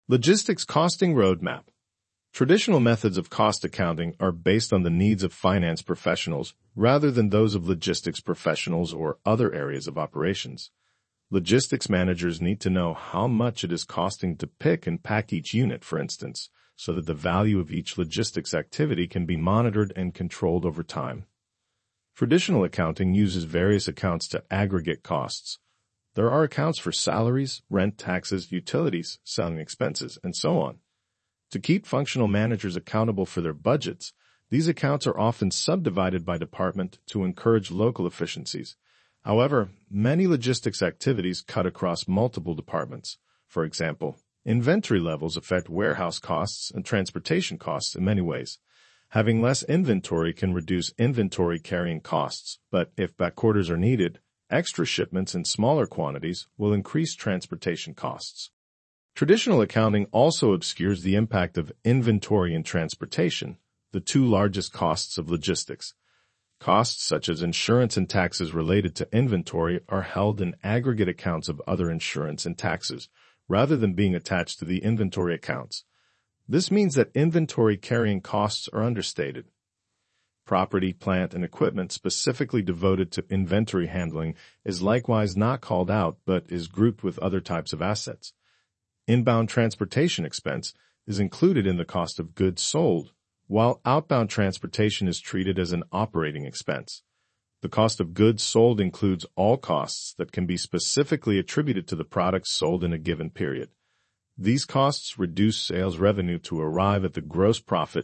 Logistics Costing Roadmap. Traditional methods of cost accounting are based on the needs of finance professionals rather than those of logistics professionals or other areas of operations. Logistics managers need to know how much it is costing to pick and pack each unit, for instance, so that the value of each logistics activity can be monitored and controlled over time. Traditional accounting uses various accounts to aggregate costs. There are accounts for salaries, rent, taxes, utilities, selling expenses, and so on. To keep functional managers accountable for their budgets, these accounts are often subdivided by department to encourage local efficiencies. However, many logistics activities cut across multiple departments. For example, inventory levels affect warehouse costs and transportation costs in many ways. Having less inventory can reduce inventory carrying costs, but if back orders are needed, extra shipments in smaller quantities will increase transportation costs. Traditional accounting also obscures the impact of inventory and transportation, the two largest costs of logistics. Costs such as insurance and taxes related to inventory are held in aggregate accounts of other insurance and taxes, rather than being attached to the inventory accounts. This means that inventory carrying costs are understated. Property, plant, and equipment specifically devoted to inventory handling is likewise not called out but is grouped with other types of assets. Inbound transportation expense is included in the cost of goods sold, while outbound transportation is treated as an operating expense. The cost of goods sold includes all costs that can be specifically attributed to the products sold in a given period. These costs reduce sales revenue to arrive at the gross profit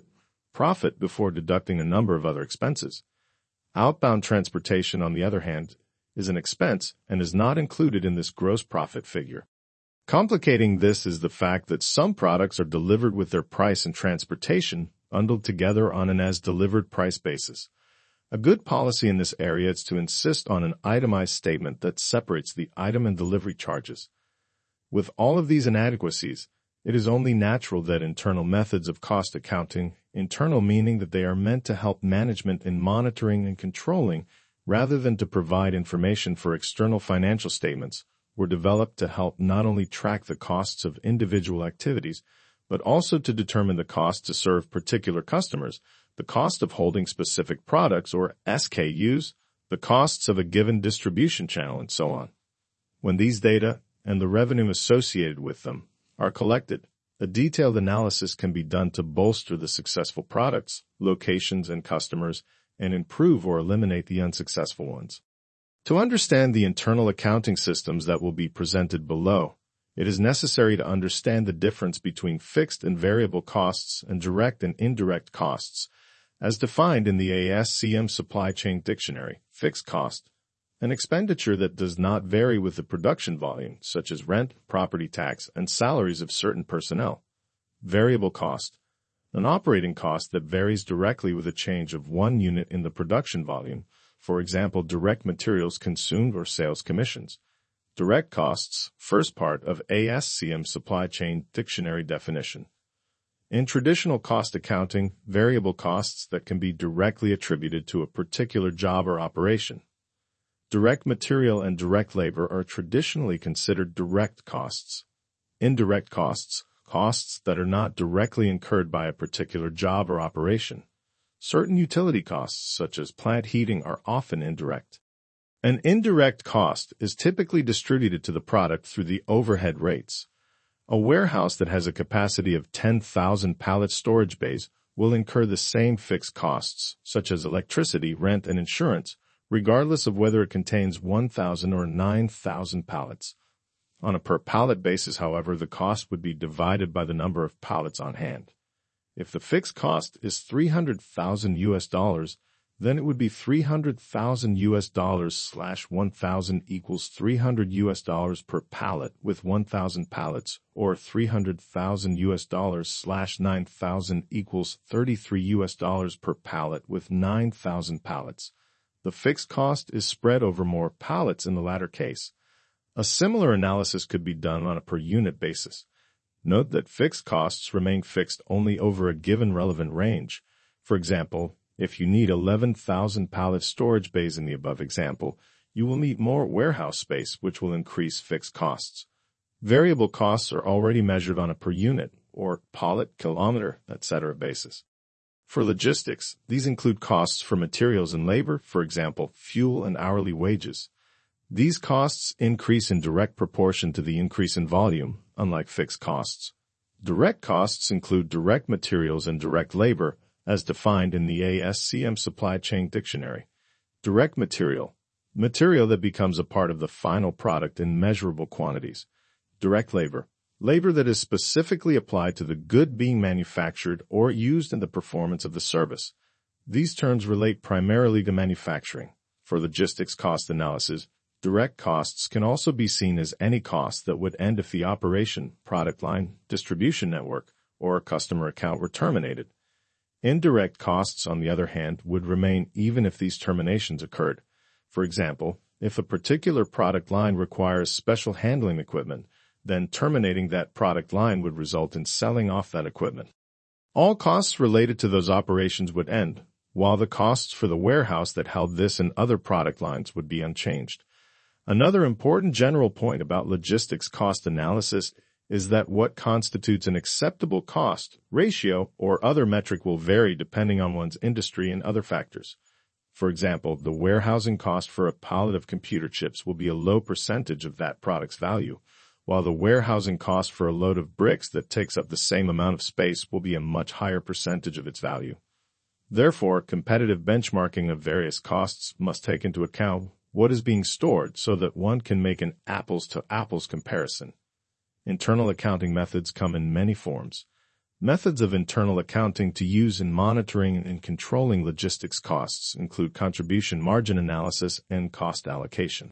before deducting a number of other expenses. Outbound transportation, on the other hand, is an expense and is not included in this gross profit figure. Complicating this is the fact that some products are delivered with their price and transportation bundled together on an as-delivered price basis. A good policy in this area is to insist on an itemized statement that separates the item and delivery charges. With all of these inadequacies, it is only natural that internal methods of cost accounting, internal meaning that they are meant to help management in monitoring and controlling rather than to provide information for external financial statements, were developed to help not only track the costs of individual activities, but also to determine the cost to serve particular customers, the cost of holding specific products or SKUs, the costs of a given distribution channel, and so on. When these data and the revenue associated with them are collected, a detailed analysis can be done to bolster the successful products, locations, and customers, and improve or eliminate the unsuccessful ones. To understand the internal accounting systems that will be presented below, it is necessary to understand the difference between fixed and variable costs and direct and indirect costs, as defined in the ASCM Supply Chain Dictionary. Fixed cost: an expenditure that does not vary with the production volume, such as rent, property tax, and salaries of certain personnel. Variable cost: an operating cost that varies directly with a change of one unit in the production volume, for example, direct materials consumed or sales commissions. Direct costs, first part of ASCM Supply Chain Dictionary definition. In traditional cost accounting, variable costs that can be directly attributed to a particular job or operation. Direct material and direct labor are traditionally considered direct costs. Indirect costs, costs that are not directly incurred by a particular job or operation. Certain utility costs, such as plant heating, are often indirect. An indirect cost is typically distributed to the product through the overhead rates. A warehouse that has a capacity of 10,000 pallet storage bays will incur the same fixed costs, such as electricity, rent, and insurance, regardless of whether it contains 1,000 or 9,000 pallets. On a per-pallet basis, however, the cost would be divided by the number of pallets on hand. If the fixed cost is $300,000, then it would be $300,000 / 1,000 equals $300 per pallet with 1,000 pallets, or $300,000 / 9,000 equals $33 per pallet with 9,000 pallets. The fixed cost is spread over more pallets in the latter case. A similar analysis could be done on a per-unit basis. Note that fixed costs remain fixed only over a given relevant range. For example, if you need 11,000 pallet storage bays in the above example, you will need more warehouse space, which will increase fixed costs. Variable costs are already measured on a per unit or pallet, kilometer, etc. basis. For logistics, these include costs for materials and labor, for example, fuel and hourly wages. These costs increase in direct proportion to the increase in volume, unlike fixed costs. Direct costs include direct materials and direct labor, as defined in the ASCM Supply Chain Dictionary. Direct material that becomes a part of the final product in measurable quantities. Direct labor that is specifically applied to the good being manufactured or used in the performance of the service. These terms relate primarily to manufacturing. For logistics cost analysis, direct costs can also be seen as any cost that would end if the operation, product line, distribution network, or customer account were terminated. Indirect costs, on the other hand, would remain even if these terminations occurred. For example, if a particular product line requires special handling equipment, then terminating that product line would result in selling off that equipment. All costs related to those operations would end, while the costs for the warehouse that held this and other product lines would be unchanged. Another important general point about logistics cost analysis is that what constitutes an acceptable cost, ratio, or other metric will vary depending on one's industry and other factors. For example, the warehousing cost for a pallet of computer chips will be a low percentage of that product's value, while the warehousing cost for a load of bricks that takes up the same amount of space will be a much higher percentage of its value. Therefore, competitive benchmarking of various costs must take into account what is being stored so that one can make an apples-to-apples comparison. Internal accounting methods come in many forms. Methods of internal accounting to use in monitoring and controlling logistics costs include contribution margin analysis and cost allocation.